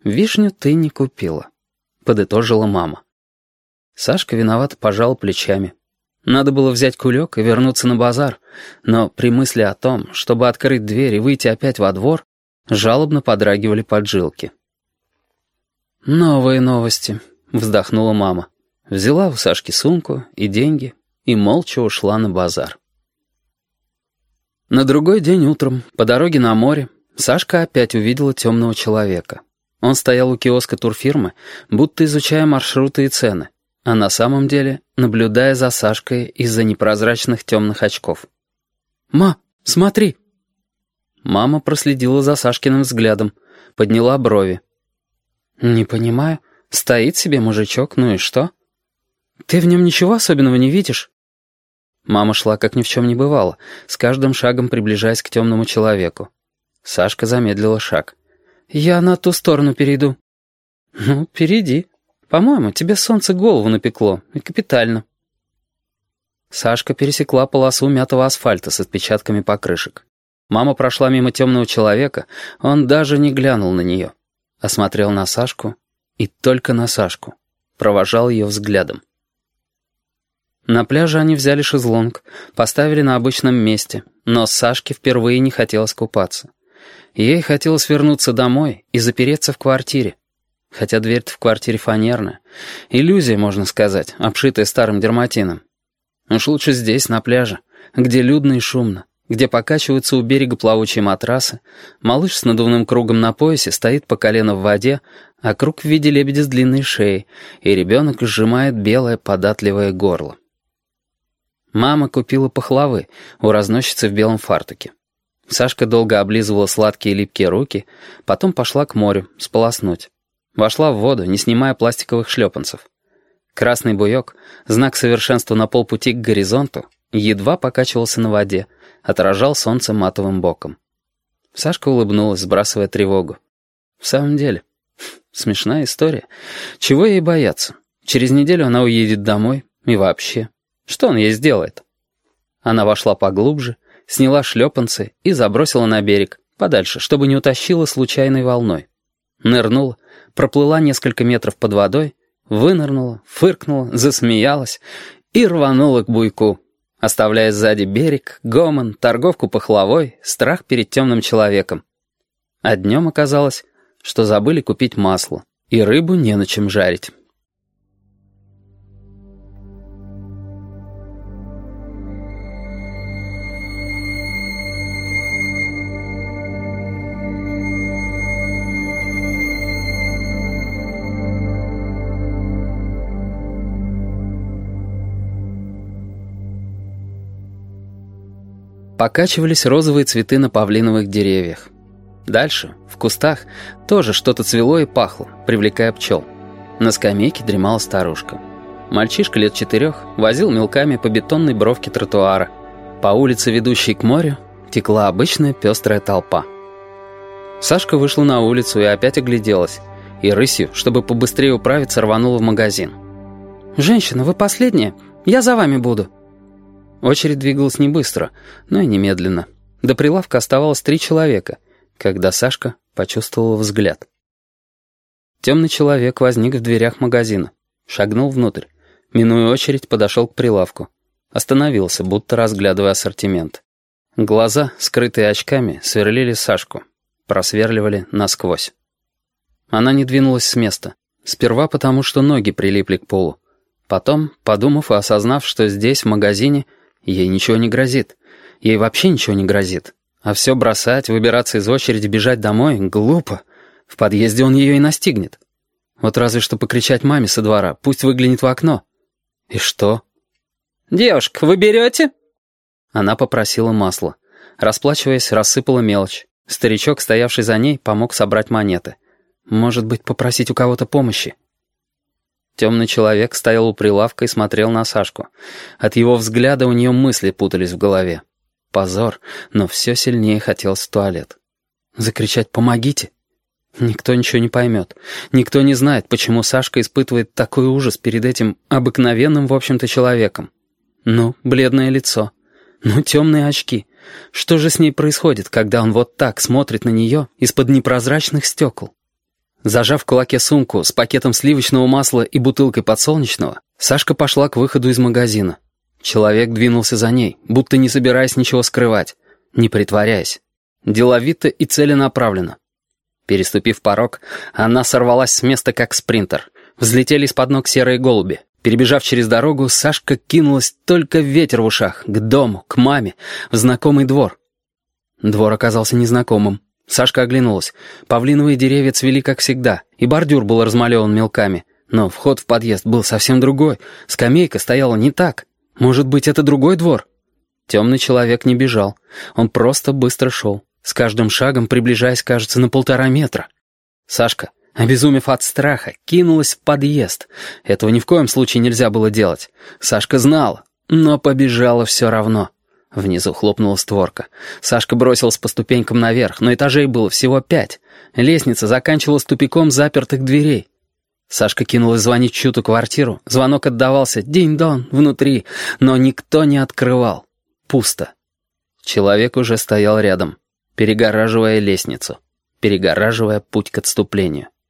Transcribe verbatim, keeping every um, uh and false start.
«Вишню ты не купила», — подытожила мама. Сашка виновато пожал плечами. Надо было взять кулек и вернуться на базар, но при мысли о том, чтобы открыть дверь и выйти опять во двор, жалобно подрагивали поджилки. «Новые новости», — вздохнула мама. Взяла у Сашки сумку и деньги и молча ушла на базар. На другой день утром, по дороге на море, Сашка опять увидела темного человека. Он стоял у киоска турфирмы, будто изучая маршруты и цены, а на самом деле наблюдая за Сашкой из-за непрозрачных темных очков. «Ма, смотри!» Мама проследила за Сашкиным взглядом, подняла брови. «Не понимаю. Стоит себе мужичок, ну и что? Ты в нем ничего особенного не видишь?» Мама шла, как ни в чем не бывало, с каждым шагом приближаясь к темному человеку. Сашка замедлила шаг. «Я на ту сторону перейду». «Ну, перейди. По-моему, тебе солнце голову напекло, и капитально». Сашка пересекла полосу мятого асфальта с отпечатками покрышек. Мама прошла мимо темного человека, он даже не глянул на нее. Осмотрел на Сашку и только на Сашку. Провожал ее взглядом. На пляже они взяли шезлонг, поставили на обычном месте, но Сашке впервые не хотелось купаться. Ей хотелось вернуться домой и запереться в квартире. Хотя дверь-то в квартире фанерная. Иллюзия, можно сказать, обшитая старым дерматином. Уж лучше здесь, на пляже, где людно и шумно, где покачиваются у берега плавучие матрасы, малыш с надувным кругом на поясе стоит по колено в воде, а круг в виде лебедя с длинной шеей, и ребенок сжимает белое податливое горло. Мама купила пахлавы у разносчицы в белом фартуке. Сашка долго облизывала сладкие липкие руки, потом пошла к морю сполоснуть. Вошла в воду, не снимая пластиковых шлепанцев. Красный буёк, знак совершенства на полпути к горизонту, едва покачивался на воде, отражал солнце матовым боком. Сашка улыбнулась, сбрасывая тревогу. В самом деле, смешная история. Чего ей бояться? Через неделю она уедет домой, и вообще, что он ей сделает? Она вошла поглубже, сняла шлепанцы и забросила на берег, подальше, чтобы не утащила случайной волной. Нырнула, проплыла несколько метров под водой, вынырнула, фыркнула, засмеялась и рванула к буйку, оставляя сзади берег, гомон, торговку пахлавой, страх перед темным человеком. А днем оказалось, что забыли купить масло, и рыбу не на чем жарить. Покачивались розовые цветы на павлиновых деревьях. Дальше, в кустах, тоже что-то цвело и пахло, привлекая пчел. На скамейке дремала старушка. Мальчишка лет четырех возил мелками по бетонной бровке тротуара. По улице, ведущей к морю, текла обычная пестрая толпа. Сашка вышла на улицу и опять огляделась. И рысью, чтобы побыстрее управиться, рванула в магазин. «Женщина, вы последняя? Я за вами буду». Очередь двигалась не быстро, но и немедленно. До прилавка оставалось три человека, когда Сашка почувствовала взгляд. Темный человек возник в дверях магазина, шагнул внутрь, минуя очередь, подошел к прилавку. Остановился, будто разглядывая ассортимент. Глаза, скрытые очками, сверлили Сашку, просверливали насквозь. Она не двинулась с места, сперва потому, что ноги прилипли к полу. Потом, подумав и осознав, что здесь, в магазине, ей ничего не грозит. Ей вообще ничего не грозит. А все бросать, выбираться из очереди, бежать домой — глупо. В подъезде он ее и настигнет. Вот разве что покричать маме со двора, пусть выглянет в окно. И что? «Девушка, вы берете?» Она попросила масла. Расплачиваясь, рассыпала мелочь. Старичок, стоявший за ней, помог собрать монеты. Может быть, попросить у кого-то помощи? Темный человек стоял у прилавка и смотрел на Сашку. От его взгляда у нее мысли путались в голове. Позор, но все сильнее хотелось в туалет. Закричать «помогите»? Никто ничего не поймет. Никто не знает, почему Сашка испытывает такой ужас перед этим обыкновенным, в общем-то, человеком. Ну, бледное лицо. Ну, темные очки. Что же с ней происходит, когда он вот так смотрит на нее из-под непрозрачных стекол? Зажав в кулаке сумку с пакетом сливочного масла и бутылкой подсолнечного, Сашка пошла к выходу из магазина. Человек двинулся за ней, будто не собираясь ничего скрывать, не притворяясь. Деловито и целенаправленно. Переступив порог, она сорвалась с места как спринтер. Взлетели из-под ног серые голуби. Перебежав через дорогу, Сашка кинулась, только ветер в ушах, к дому, к маме, в знакомый двор. Двор оказался незнакомым. Сашка оглянулась. Павлиновые деревья цвели, как всегда, и бордюр был размалеван мелками. Но вход в подъезд был совсем другой. Скамейка стояла не так. Может быть, это другой двор? Темный человек не бежал. Он просто быстро шел, с каждым шагом приближаясь, кажется, на полтора метра. Сашка, обезумев от страха, кинулась в подъезд. Этого ни в коем случае нельзя было делать. Сашка знала, но побежала все равно. Внизу хлопнула створка. Сашка бросилась по ступенькам наверх, но этажей было всего пять. Лестница заканчивалась тупиком запертых дверей. Сашка кинулась звонить в чью-то квартиру. Звонок отдавался «динь-дон» внутри, но никто не открывал. Пусто. Человек уже стоял рядом, перегораживая лестницу, перегораживая путь к отступлению.